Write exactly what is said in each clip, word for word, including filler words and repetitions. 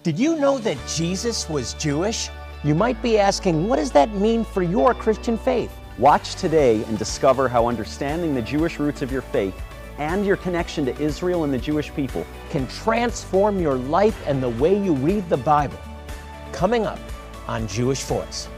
Did you know that Jesus was Jewish? You might be asking, what does that mean for your Christian faith? Watch today and discover how understanding the Jewish roots of your faith and your connection to Israel and the Jewish people Can transform your life and the way you read the Bible. Coming up on Jewish Voice.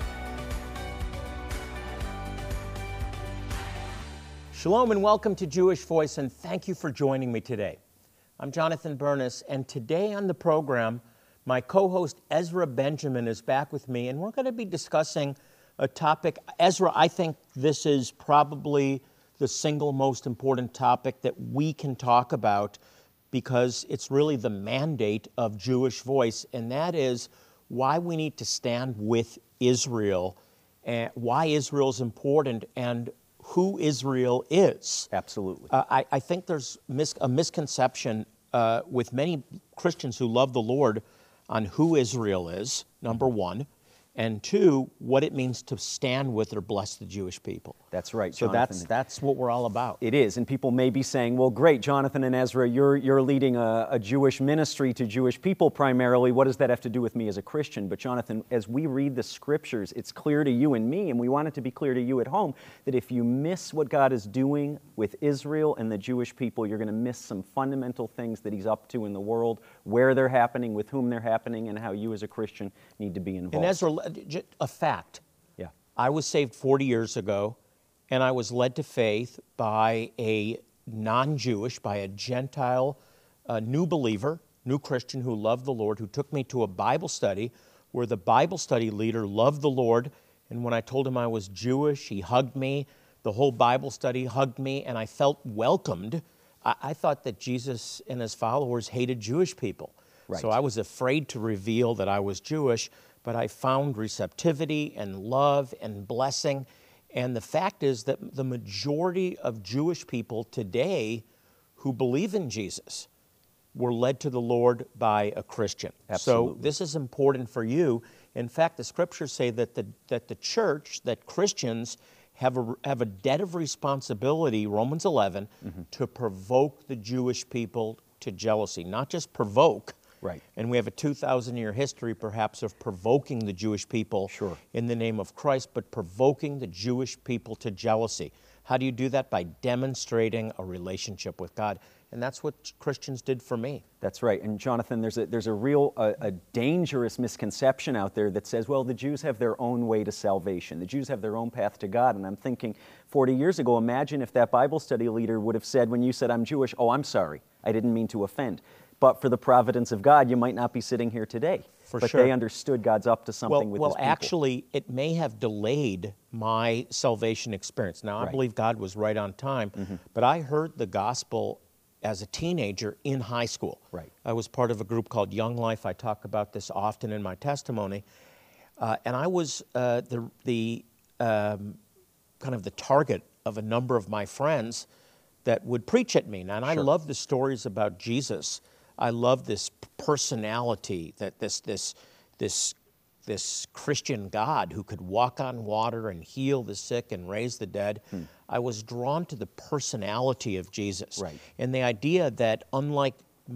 Shalom and welcome to Jewish Voice, and thank you for joining me today. I'm Jonathan Bernis, and today on the program, my co-host Ezra Benjamin is back with me, and we're going to be discussing a topic. Ezra, I think this is probably the single most important topic that we can talk about because it's really the mandate of Jewish Voice, and that is why we need to stand with Israel, and why Israel is important, and who Israel is. Absolutely. Uh, I, I think there's mis- a misconception uh, with many Christians who love the Lord on who Israel is, number one, and two, what it means to stand with or bless the Jewish people. That's right, So Jonathan. that's that's what we're all about. It is, and people may be saying, well, great, Jonathan and Ezra, you're, you're leading a, a Jewish ministry to Jewish people primarily. What does that have to do with me as a Christian? But Jonathan, as we read the Scriptures, it's clear to you and me, and we want it to be clear to you at home, that if you miss what God is doing with Israel and the Jewish people, you're going to miss some fundamental things that He's up to in the world, where they're happening, with whom they're happening, and how you as a Christian need to be involved. And Ezra, a fact. Yeah. I was saved forty years ago, and I was led to faith by a non-Jewish, by a Gentile, uh, new believer, new Christian who loved the Lord, who took me to a Bible study where the Bible study leader loved the Lord, and when I told him I was Jewish, he hugged me. The whole Bible study hugged me, and I felt welcomed. I, I thought that Jesus and his followers hated Jewish people. Right. So I was afraid to reveal that I was Jewish, but I found receptivity and love and blessing. And the fact is that the majority of Jewish people today who believe in Jesus were led to the Lord by a Christian. Absolutely. So this is important for you. In fact, the Scriptures say that the, that the church, that Christians have a, have a debt of responsibility, Romans eleven, mm-hmm. to provoke the Jewish people to jealousy. Not just provoke. Right. And we have a two thousand year history, perhaps, of provoking the Jewish people Sure. in the name of Christ, but provoking the Jewish people to jealousy. How do you do that? By demonstrating a relationship with God. And that's what Christians did for me. That's right. And Jonathan, there's a, there's a real, a, a dangerous misconception out there that says, well, the Jews have their own way to salvation. The Jews have their own path to God. And I'm thinking, forty years ago, imagine if that Bible study leader would have said, when you said, I'm Jewish, oh, I'm sorry, I didn't mean to offend. But for the providence of God, you might not be sitting here today. For but sure. they understood God's up to something Well, with well His people. actually, it may have delayed my salvation experience. Now, I Right. believe God was right on time, Mm-hmm. but I heard the gospel as a teenager in high school. Right. I was part of a group called Young Life. I talk about this often in my testimony. Uh, and I was uh, the, the um, kind of the target of a number of my friends that would preach at me. Now, and I Sure. love the stories about Jesus. I love this personality, that this this this this Christian God who could walk on water and heal the sick and raise the dead. Hmm. I was drawn to the personality of Jesus. Right. And the idea that unlike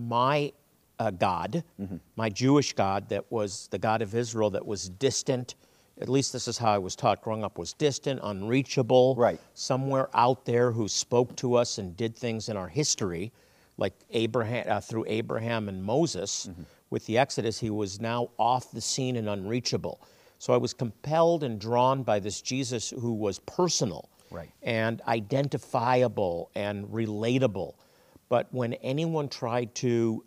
my uh, God, mm-hmm. my Jewish God that was the God of Israel that was distant, at least this is how I was taught growing up, was distant, unreachable, Right. somewhere out there who spoke to us and did things in our history, like Abraham, uh, through Abraham and Moses. Mm-hmm. With the Exodus, he was now off the scene and unreachable. So I was compelled and drawn by this Jesus who was personal, right. and identifiable and relatable. But when anyone tried to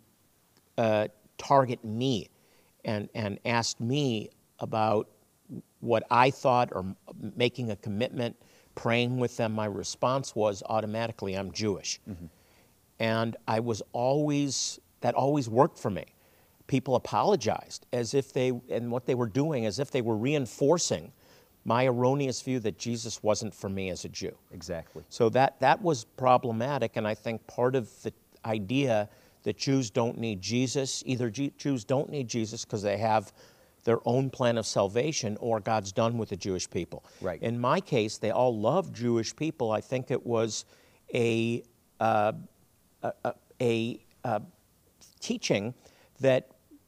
uh, target me and, and asked me about what I thought or making a commitment, praying with them, my response was automatically, I'm Jewish. Mm-hmm. And I was always, that always worked for me. People apologized as if they, and what they were doing, as if they were reinforcing my erroneous view that Jesus wasn't for me as a Jew. Exactly. So that, that was problematic, and I think part of the idea that Jews don't need Jesus, either G- Jews don't need Jesus because they have their own plan of salvation, or God's done with the Jewish people. Right. In my case, they all loved Jewish people. I think it was a uh, a, a, a uh, teaching that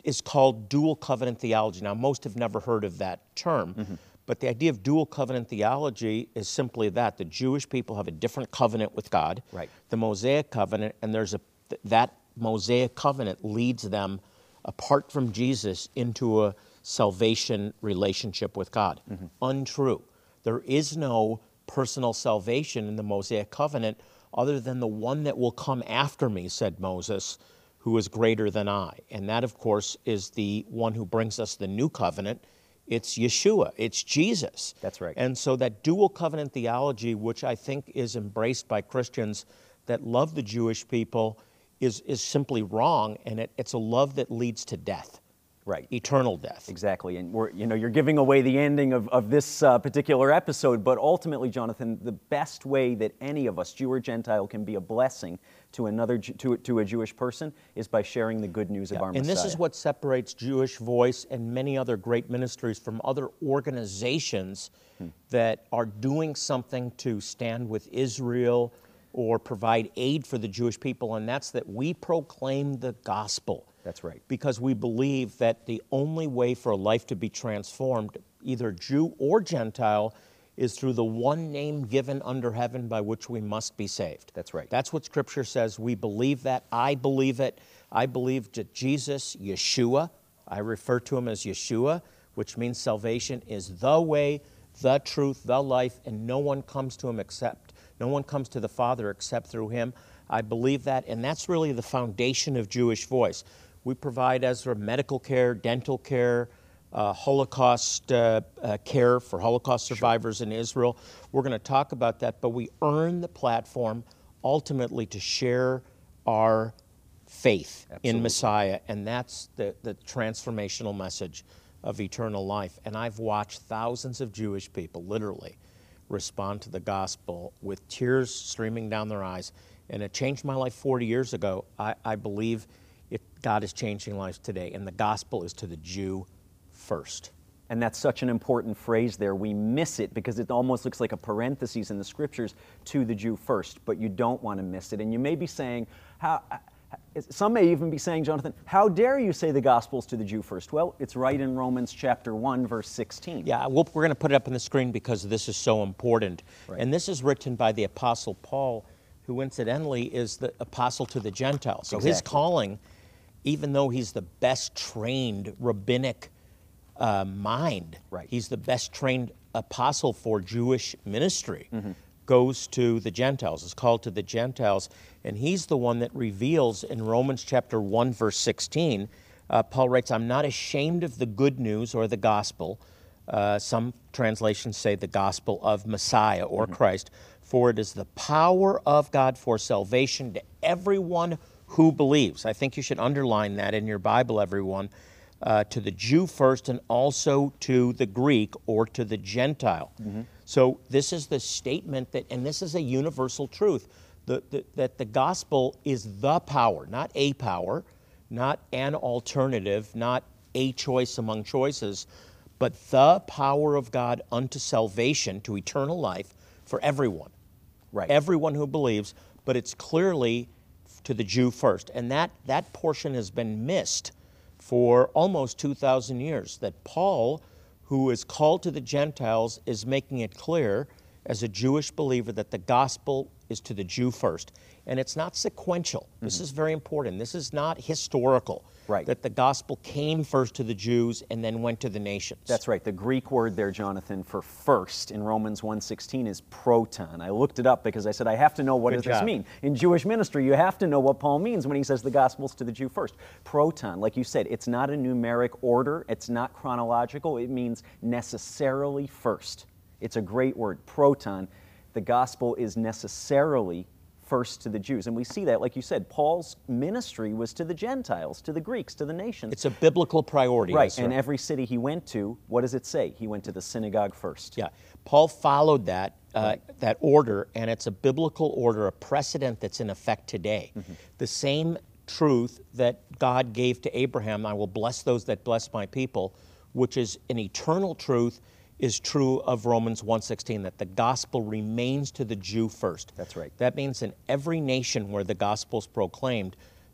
is called dual covenant theology. Now, most have never heard of that term, mm-hmm. but the idea of dual covenant theology is simply that. The Jewish people have a different covenant with God, right. the Mosaic covenant, and there's a that Mosaic covenant leads them, apart from Jesus, into a salvation relationship with God. Mm-hmm. Untrue. There is no personal salvation in the Mosaic covenant other than the one that will come after me, said Moses, who is greater than I. And that, of course, is the one who brings us the new covenant. It's Yeshua. It's Jesus. That's right. And so that dual covenant theology, which I think is embraced by Christians that love the Jewish people, is, is simply wrong, and it, it's a love that leads to death. Right. Eternal death. Exactly. And we're, you know, you're giving away the ending of, of this uh, particular episode, but ultimately, Jonathan, the best way that any of us, Jew or Gentile, can be a blessing to another to, to a Jewish person is by sharing the good news yeah. of our and Messiah. And this is what separates Jewish Voice and many other great ministries from other organizations hmm. that are doing something to stand with Israel or provide aid for the Jewish people, and that's that we proclaim the gospel. That's right. Because we believe that the only way for a life to be transformed, either Jew or Gentile, is through the one name given under heaven by which we must be saved. That's right. That's what Scripture says. We believe that. I believe it. I believe that Jesus, Yeshua, I refer to him as Yeshua, which means salvation, is the way, the truth, the life, and no one comes to him except, no one comes to the Father except through him. I believe that, and that's really the foundation of Jewish Voice. We provide Ezra medical care, dental care, uh, Holocaust uh, uh, care for Holocaust survivors sure. in Israel. We're going to talk about that, but we earn the platform ultimately to share our faith Absolutely. in Messiah, and that's the, the transformational message of eternal life. And I've watched thousands of Jewish people, literally, respond to the gospel with tears streaming down their eyes, and it changed my life forty years ago. I, I believe It, God is changing lives today, and the gospel is to the Jew first. And that's such an important phrase there. We miss it because it almost looks like a parenthesis in the Scriptures, to the Jew first, but you don't want to miss it. And you may be saying, how, some may even be saying, Jonathan, how dare you say the gospel's to the Jew first? Well, it's right in Romans chapter one, verse sixteen. Yeah, we'll, we're going to put it up on the screen because this is so important. Right. And this is written by the Apostle Paul, who incidentally is the apostle to the Gentiles. So exactly. his calling, even though he's the best trained rabbinic uh, mind, right. he's the best trained apostle for Jewish ministry, mm-hmm. goes to the Gentiles, is called to the Gentiles, and he's the one that reveals in Romans chapter one, verse sixteen, uh, Paul writes, I'm not ashamed of the good news or the gospel. Uh, some translations say the gospel of Messiah or mm-hmm. Christ, for it is the power of God for salvation to everyone who believes. I think you should underline that in your Bible, everyone, uh, to the Jew first and also to the Greek or to the Gentile. Mm-hmm. So this is the statement that, and this is a universal truth, the, the, that the gospel is the power, not a power, not an alternative, not a choice among choices, but the power of God unto salvation, to eternal life for everyone. Right. Everyone who believes, but it's clearly to the Jew first. And that, that portion has been missed for almost two thousand years, that Paul, who is called to the Gentiles, is making it clear as a Jewish believer that the gospel is to the Jew first. And it's not sequential. Mm-hmm. This is very important. This is not historical. Right. That the gospel came first to the Jews and then went to the nations. That's right. The Greek word there, Jonathan, for first in Romans one sixteen is proton. I looked it up because I said, I have to know what Good does this job. mean. In Jewish ministry, you have to know what Paul means when he says the gospel's to the Jew first. Proton, like you said, it's not a numeric order. It's not chronological. It means necessarily first. It's a great word, proton. The gospel is necessarily first to the Jews. And we see that, like you said, Paul's ministry was to the Gentiles, to the Greeks, to the nations. It's a biblical priority. Right, yes, and every city he went to, what does it say? He went to the synagogue first. Yeah, Paul followed that, uh, right. that order, and it's a biblical order, a precedent that's in effect today. Mm-hmm. The same truth that God gave to Abraham, I will bless those that bless my people, which is an eternal truth, is true of Romans one sixteen, that the gospel remains to the Jew first. That's right. That means in every nation where the gospel is proclaimed,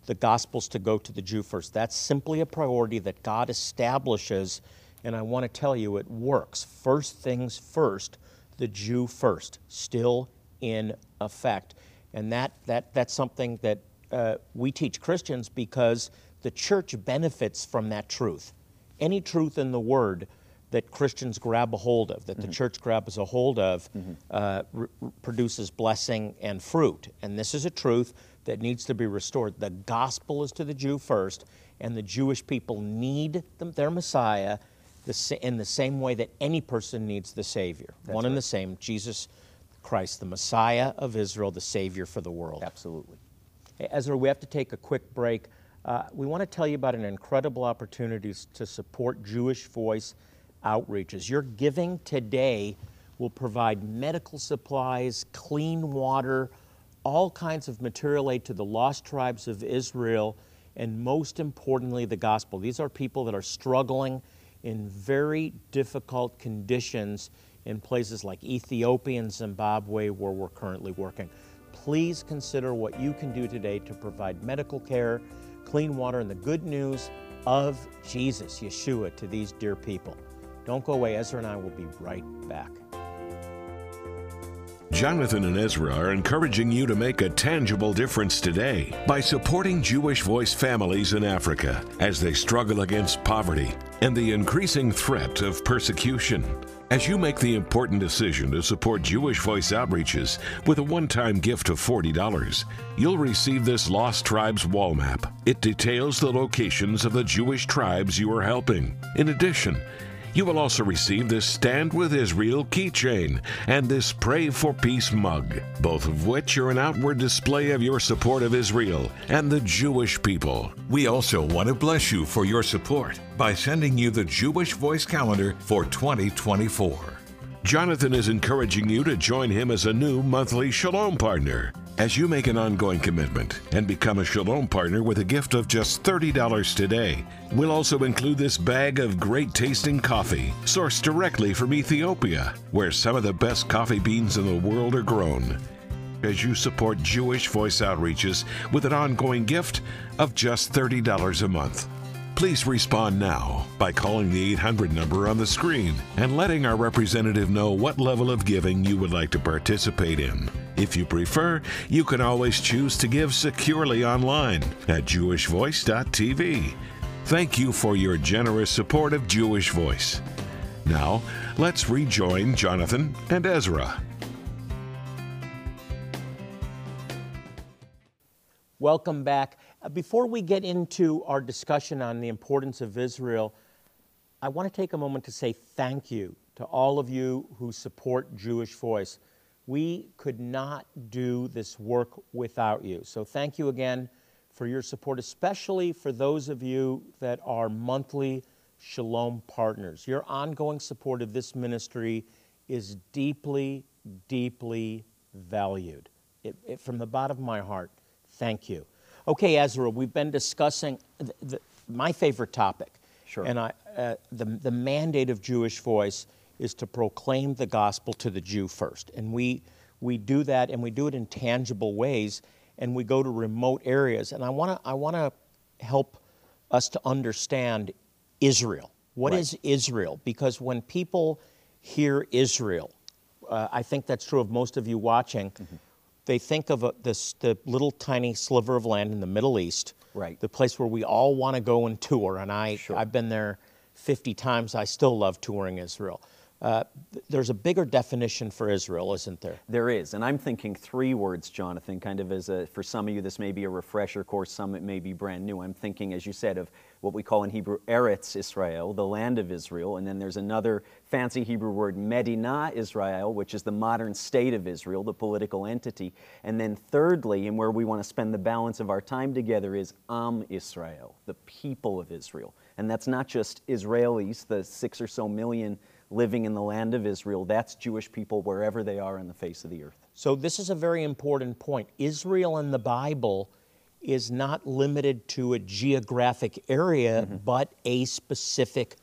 the gospel's to go to the Jew first. That's simply a priority that God establishes, and I want to tell you it works. First things first, the Jew first, still in effect. And that, that, that's something that uh, we teach Christians because the church benefits from that truth. Any truth in the Word that Christians grab a hold of, that mm-hmm. the church grabs a hold of, mm-hmm. uh, r- produces blessing and fruit. And this is a truth that needs to be restored. The gospel is to the Jew first, and the Jewish people need them, their Messiah the, in the same way that any person needs the Savior. That's One right. and the same, Jesus Christ, the Messiah of Israel, the Savior for the world. Absolutely. Hey, Ezra, we have to take a quick break. Uh, we want to tell you about an incredible opportunity to support Jewish Voice outreaches. Your giving today will provide medical supplies, clean water, all kinds of material aid to the lost tribes of Israel, and most importantly, the gospel. These are people that are struggling in very difficult conditions in places like Ethiopia and Zimbabwe, where we're currently working. Please consider what you can do today to provide medical care, clean water, and the good news of Jesus, Yeshua, to these dear people. Don't go away. Ezra and I will be right back. Jonathan and Ezra are encouraging you to make a tangible difference today by supporting Jewish Voice families in Africa as they struggle against poverty and the increasing threat of persecution. As you make the important decision to support Jewish Voice outreaches with a one-time gift of forty dollars, you'll receive this Lost Tribes wall map. It details the locations of the Jewish tribes you are helping. In addition, you will also receive this Stand with Israel keychain and this Pray for Peace mug, both of which are an outward display of your support of Israel and the Jewish people. We also want to bless you for your support by sending you the Jewish Voice calendar for twenty twenty-four. Jonathan is encouraging you to join him as a new monthly Shalom partner. As you make an ongoing commitment and become a Shalom partner with a gift of just thirty dollars today, we'll also include this bag of great tasting coffee sourced directly from Ethiopia, where some of the best coffee beans in the world are grown. As you support Jewish Voice outreaches with an ongoing gift of just thirty dollars a month. Please respond now by calling the eight hundred number on the screen and letting our representative know what level of giving you would like to participate in. If you prefer, you can always choose to give securely online at jewish voice dot t v. Thank you for your generous support of Jewish Voice. Now, let's rejoin Jonathan and Ezra. Welcome back. Uh, before we get into our discussion on the importance of Israel, I want to take a moment to say thank you to all of you who support Jewish Voice. We could not do this work without you. So thank you again for your support, especially for those of you that are monthly Shalom partners. Your ongoing support of this ministry is deeply, deeply valued. It, it, from the bottom of my heart, thank you. Okay, Ezra, we've been discussing the, the, my favorite topic. Sure. And I, uh, the, the mandate of Jewish Voice is to proclaim the gospel to the Jew first. And we, we do that, and we do it in tangible ways, and we go to remote areas. And I want to I want to help us to understand Israel. What Right. is Israel? Because when people hear Israel, uh, I think that's true of most of you watching, mm-hmm. they think of a, this the little tiny sliver of land in the Middle East, Right. the place where we all want to go and tour. And I, Sure. I've been there fifty times. I still love touring Israel. Uh, th- there's a bigger definition for Israel, isn't there? There is, and I'm thinking three words, Jonathan, kind of as a, for some of you this may be a refresher course, some it may be brand new. I'm thinking, as you said, of what we call in Hebrew Eretz Israel, the land of Israel, and then there's another fancy Hebrew word, Medina Israel, which is the modern state of Israel, the political entity. And then thirdly, and where we want to spend the balance of our time together, is Am Israel, the people of Israel. And that's not just Israelis, the six or so million living in the land of Israel. That's Jewish people wherever they are on the face of the earth. So this is a very important point. Israel in the Bible is not limited to a geographic area, mm-hmm. but a specific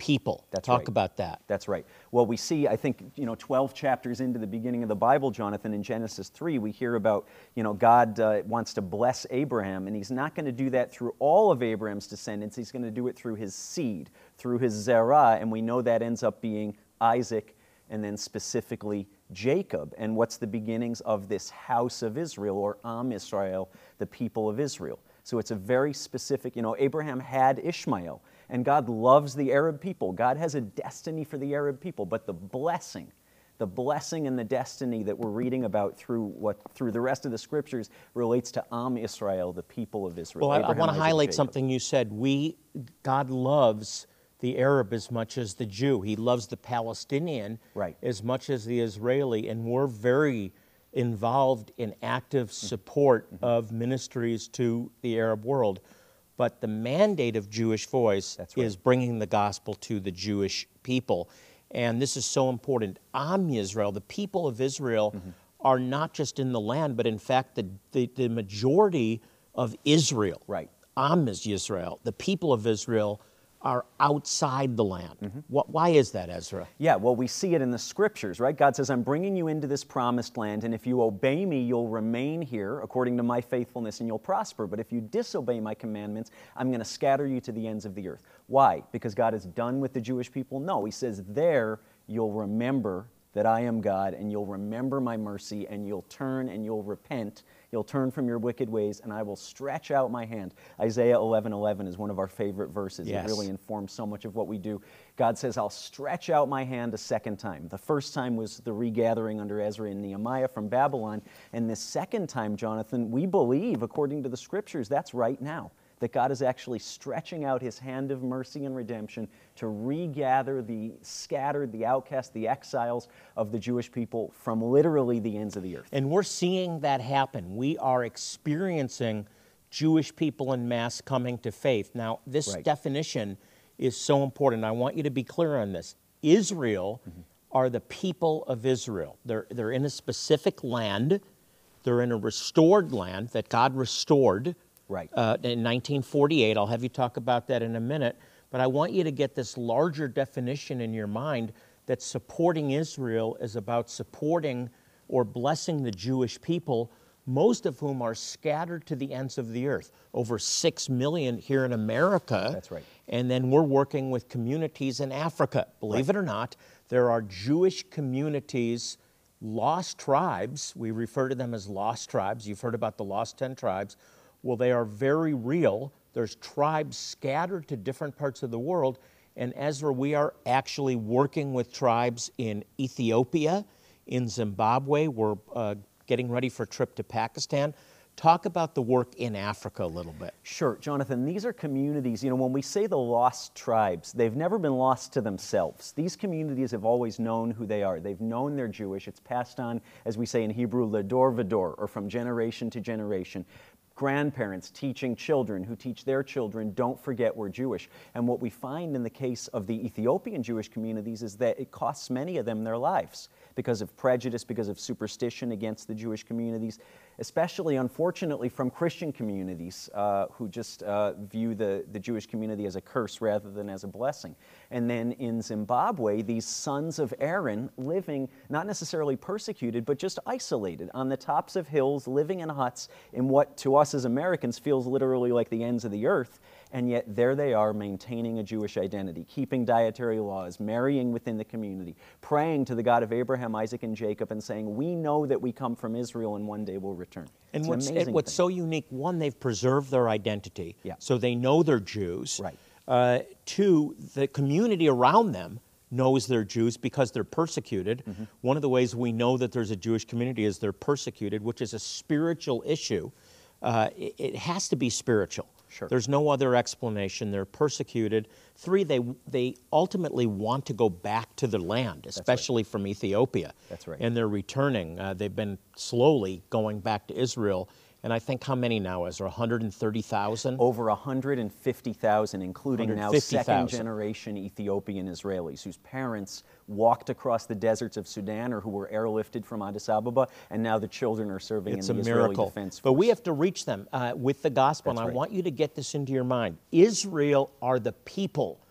people. That's Talk right. about that. That's right. Well, we see, I think, you know, twelve chapters into the beginning of the Bible, Jonathan, in Genesis three, we hear about, you know, God uh, wants to bless Abraham, and he's not going to do that through all of Abraham's descendants. He's going to do it through his seed, through his Zerah, and we know that ends up being Isaac and then specifically Jacob. And what's the beginnings of this house of Israel, or Am Israel, the people of Israel? So it's a very specific, you know, Abraham had Ishmael, and God loves the Arab people. God has a destiny for the Arab people, but the blessing, the blessing and the destiny that we're reading about through what through the rest of the scriptures relates to Am Israel, the people of Israel. Well, I, I Abraham, want to Isaac, highlight Jacob. something you said. We, God loves the Arab as much as the Jew. He loves the Palestinian Right. as much as the Israeli, and we're very involved in active support mm-hmm. of ministries to the Arab world. But the mandate of Jewish Voice That's right. is bringing the gospel to the Jewish people. And this is so important. Am Yisrael, the people of Israel, mm-hmm. are not just in the land, but in fact the, the, the majority of Israel. Right. Am is Yisrael. The people of Israel are outside the land. Mm-hmm. What, why is that, Ezra? Yeah, well, we see it in the scriptures, right? God says, I'm bringing you into this promised land, and if you obey me, you'll remain here according to my faithfulness, and you'll prosper. But if you disobey my commandments, I'm going to scatter you to the ends of the earth. Why? Because God is done with the Jewish people? No, he says, there you'll remember that I am God, and you'll remember my mercy, and you'll turn and you'll repent. You'll turn from your wicked ways, and I will stretch out my hand. Isaiah eleven eleven is one of our favorite verses. Yes. It really informs so much of what we do. God says, I'll stretch out my hand a second time. The first time was the regathering under Ezra and Nehemiah from Babylon. And this second time, Jonathan, we believe, according to the scriptures, that's right now, that God is actually stretching out his hand of mercy and redemption to regather the scattered, the outcast, the exiles of the Jewish people from literally the ends of the earth. And we're seeing that happen. We are experiencing Jewish people en masse coming to faith. Now, this Right. definition is so important. I want you to be clear on this. Israel mm-hmm. are the people of Israel. They're, they're in a specific land. They're in a restored land that God restored. Right. Uh, in nineteen forty-eight, I'll have you talk about that in a minute, but I want you to get this larger definition in your mind that supporting Israel is about supporting or blessing the Jewish people, most of whom are scattered to the ends of the earth. Over six million here in America. That's right. And then we're working with communities in Africa. Believe Right. it or not, there are Jewish communities, lost tribes. We refer to them as lost tribes. You've heard about the lost ten tribes. Well, they are very real. There's tribes scattered to different parts of the world. And Ezra, we are actually working with tribes in Ethiopia, in Zimbabwe. We're uh, getting ready for a trip to Pakistan. Talk about the work in Africa a little bit. Sure, Jonathan, these are communities, you know, when we say the lost tribes, they've never been lost to themselves. These communities have always known who they are. They've known they're Jewish. It's passed on, as we say in Hebrew, ledor vador, or from generation to generation. Grandparents teaching children who teach their children, don't forget we're Jewish. And what we find in the case of the Ethiopian Jewish communities is that it costs many of them their lives because of prejudice, because of superstition against the Jewish communities, especially, unfortunately, from Christian communities uh, who just uh, view the, the Jewish community as a curse rather than as a blessing. And then in Zimbabwe, these sons of Aaron living, not necessarily persecuted, but just isolated on the tops of hills, living in huts in what to us as Americans feels literally like the ends of the earth. And yet there they are maintaining a Jewish identity, keeping dietary laws, marrying within the community, praying to the God of Abraham, Isaac, and Jacob, and saying, we know that we come from Israel and one day we'll return. And It's what's, an and amazing what's thing. so unique, one, they've preserved their identity, Yeah. so they know they're Jews. Right. Uh, two, the community around them knows they're Jews because they're persecuted. Mm-hmm. One of the ways we know that there's a Jewish community is they're persecuted, which is a spiritual issue. Uh, it, it has to be spiritual. Sure. There's no other explanation. They're persecuted. Three, they they ultimately want to go back to their land, especially from Ethiopia. That's right. And they're returning. Uh, they've been slowly going back to Israel. And I think how many now, Ezra? one hundred thirty thousand? Over one hundred fifty thousand, including now one hundred fifty thousand. second-generation Ethiopian Israelis whose parents walked across the deserts of Sudan or who were airlifted from Addis Ababa, and now the children are serving It's in a the Israeli miracle. Defense Force. But we have to reach them uh, with the gospel, That's and I right. want you to get this into your mind. Israel are the people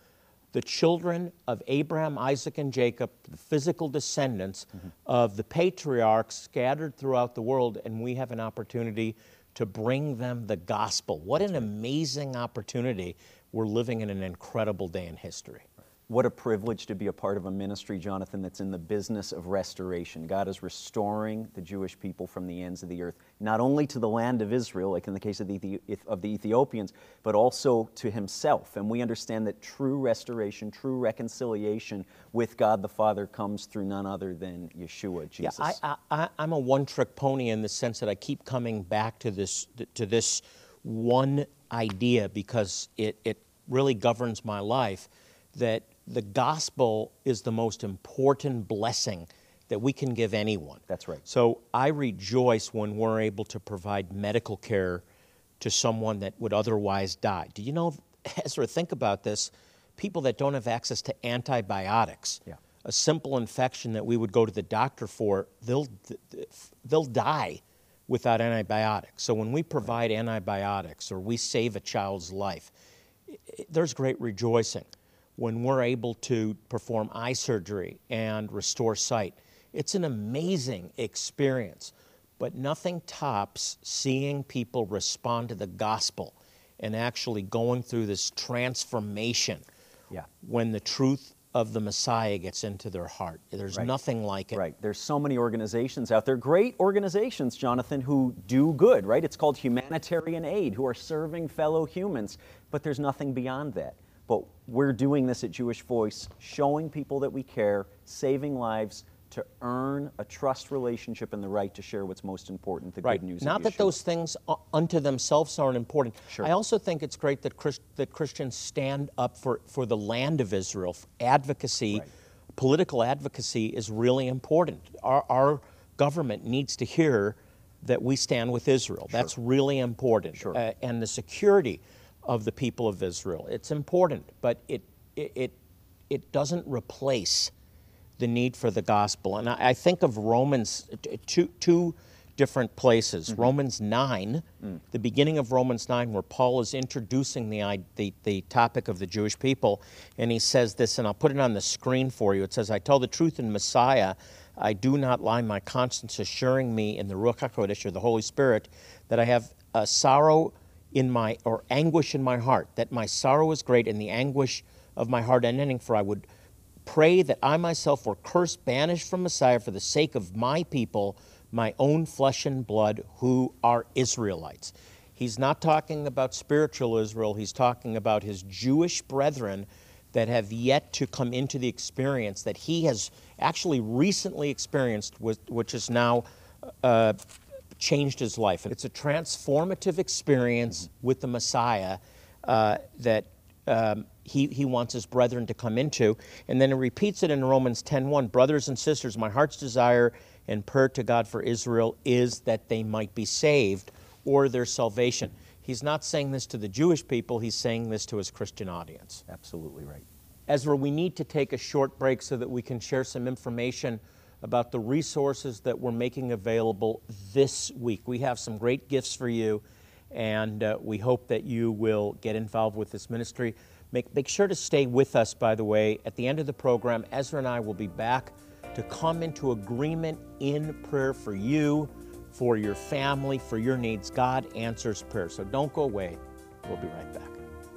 the children of Abraham, Isaac, and Jacob, the physical descendants mm-hmm. of the patriarchs scattered throughout the world, and we have an opportunity to bring them the gospel. What an amazing opportunity. We're living in an incredible day in history. What a privilege to be a part of a ministry, Jonathan, that's in the business of restoration. God is restoring the Jewish people from the ends of the earth, not only to the land of Israel, like in the case of the, of the Ethiopians, but also to himself. And we understand that true restoration, true reconciliation with God the Father comes through none other than Yeshua, Jesus. Yeah, I, I, I'm a one-trick pony in the sense that I keep coming back to this, to this one idea because it, it really governs my life, that the gospel is the most important blessing that we can give anyone. That's right. So I rejoice when we're able to provide medical care to someone that would otherwise die. Do you know, Ezra, think about this, people that don't have access to antibiotics, yeah. a simple infection that we would go to the doctor for, they'll, they'll die without antibiotics. So when we provide antibiotics or we save a child's life, there's great rejoicing. When we're able to perform eye surgery and restore sight, it's an amazing experience. But nothing tops seeing people respond to the gospel and actually going through this transformation yeah. when the truth of the Messiah gets into their heart. There's right. nothing like it. Right. There's so many organizations out there, great organizations, Jonathan, who do good, right? It's called humanitarian aid, who are serving fellow humans, but there's nothing beyond that. But we're doing this at Jewish Voice, showing people that we care, saving lives, to earn a trust relationship and the right to share what's most important, the right. good news Not of that Yeshua. those things unto themselves aren't important. Sure. I also think it's great that, Christ, that Christians stand up for, for the land of Israel. Advocacy, right. political advocacy is really important. Our, our government needs to hear that we stand with Israel. Sure. That's really important. Sure. Uh, and the security of the people of Israel. It's important, but it it it, it doesn't replace the need for the gospel. And I, I think of Romans, two, two different places. Mm-hmm. Romans nine, mm. the beginning of Romans nine, where Paul is introducing the, the, the topic of the Jewish people, and he says this, and I'll put it on the screen for you. It says, I tell the truth in Messiah, I do not lie, my conscience assuring me in the Ruach HaKodesh, or the Holy Spirit, that I have a sorrow in my, or anguish in my heart, that my sorrow is great and the anguish of my heart unending, for I would pray that I myself were cursed, banished from Messiah for the sake of my people, my own flesh and blood, who are Israelites. He's not talking about spiritual Israel, he's talking about his Jewish brethren that have yet to come into the experience that he has actually recently experienced, which is now uh, changed his life. It's a transformative experience mm-hmm. with the Messiah uh, that um, he, he wants his brethren to come into. And then he repeats it in Romans ten one, brothers and sisters, my heart's desire and prayer to God for Israel is that they might be saved, or their salvation. He's not saying this to the Jewish people, he's saying this to his Christian audience. Absolutely right. Ezra, we need to take a short break so that we can share some information about the resources that we're making available this week. We have some great gifts for you, and uh, we hope that you will get involved with this ministry. Make, make sure to stay with us, by the way. At the end of the program, Ezra and I will be back to come into agreement in prayer for you, for your family, for your needs. God answers prayer. So don't go away. We'll be right back.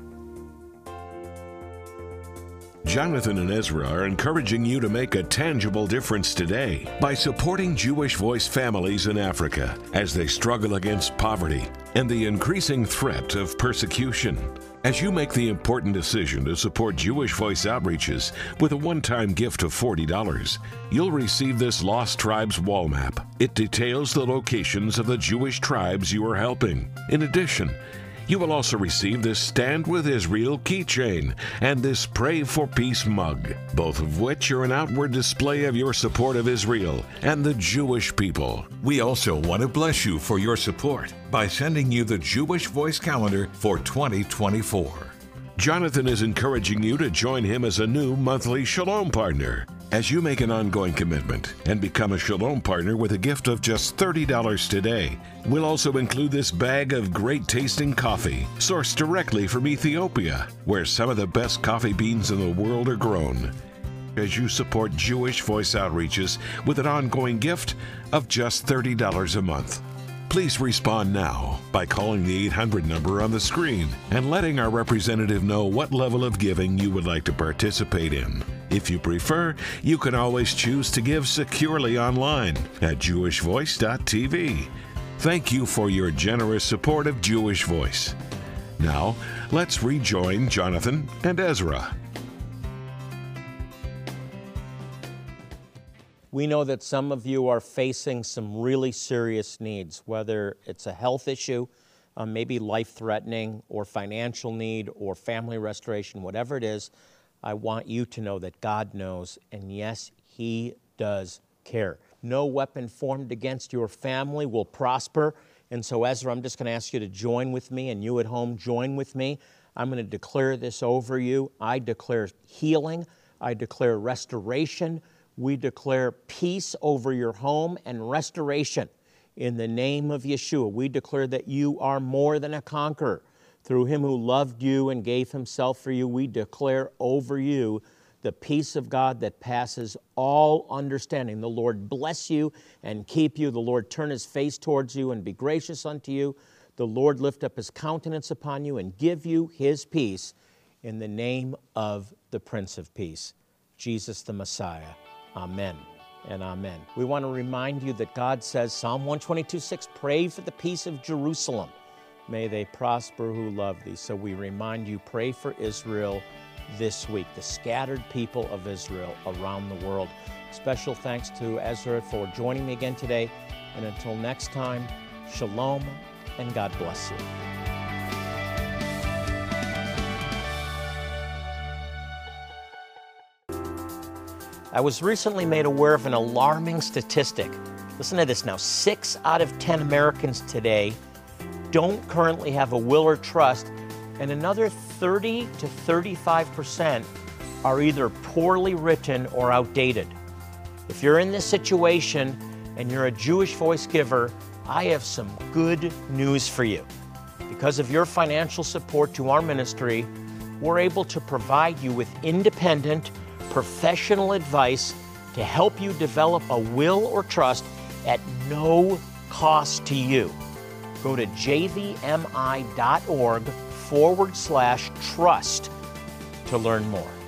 Jonathan and Ezra are encouraging you to make a tangible difference today by supporting Jewish Voice families in Africa as they struggle against poverty and the increasing threat of persecution. As you make the important decision to support Jewish Voice outreaches with a one-time gift of forty dollars, you'll receive this Lost Tribes wall map. It details the locations of the Jewish tribes you are helping. In addition, you will also receive this Stand with Israel keychain and this Pray for Peace mug, both of which are an outward display of your support of Israel and the Jewish people. We also want to bless you for your support by sending you the Jewish Voice calendar for twenty twenty-four. Jonathan is encouraging you to join him as a new monthly Shalom partner. As you make an ongoing commitment and become a Shalom partner with a gift of just thirty dollars today, we'll also include this bag of great tasting coffee, sourced directly from Ethiopia, where some of the best coffee beans in the world are grown. As you support Jewish Voice Outreaches with an ongoing gift of just thirty dollars a month. Please respond now by calling the eight hundred number on the screen and letting our representative know what level of giving you would like to participate in. If you prefer, you can always choose to give securely online at jewish voice dot t v. Thank you for your generous support of Jewish Voice. Now, let's rejoin Jonathan and Ezra. We know that some of you are facing some really serious needs, whether it's a health issue, uh, maybe life-threatening, or financial need, or family restoration, whatever it is. I want you to know that God knows, and yes, He does care. No weapon formed against your family will prosper. And so, Ezra, I'm just going to ask you to join with me, and you at home, join with me. I'm going to declare this over you. I declare healing. I declare restoration. We declare peace over your home and restoration. In the name of Yeshua, we declare that you are more than a conqueror. Through Him who loved you and gave Himself for you, we declare over you the peace of God that passes all understanding. The Lord bless you and keep you. The Lord turn His face towards you and be gracious unto you. The Lord lift up His countenance upon you and give you His peace. In the name of the Prince of Peace, Jesus the Messiah. Amen and amen. We want to remind you that God says, Psalm one twenty-two, six, pray for the peace of Jerusalem. May they prosper who love thee. So we remind you, pray for Israel this week, the scattered people of Israel around the world. Special thanks to Ezra for joining me again today. And until next time, shalom and God bless you. I was recently made aware of an alarming statistic. Listen to this now. Six out of ten Americans today don't currently have a will or trust, and another thirty to thirty-five percent are either poorly written or outdated. If you're in this situation and you're a Jewish Voice giver, I have some good news for you. Because of your financial support to our ministry, we're able to provide you with independent, professional advice to help you develop a will or trust at no cost to you. Go to jvmi.org forward slash trust to learn more.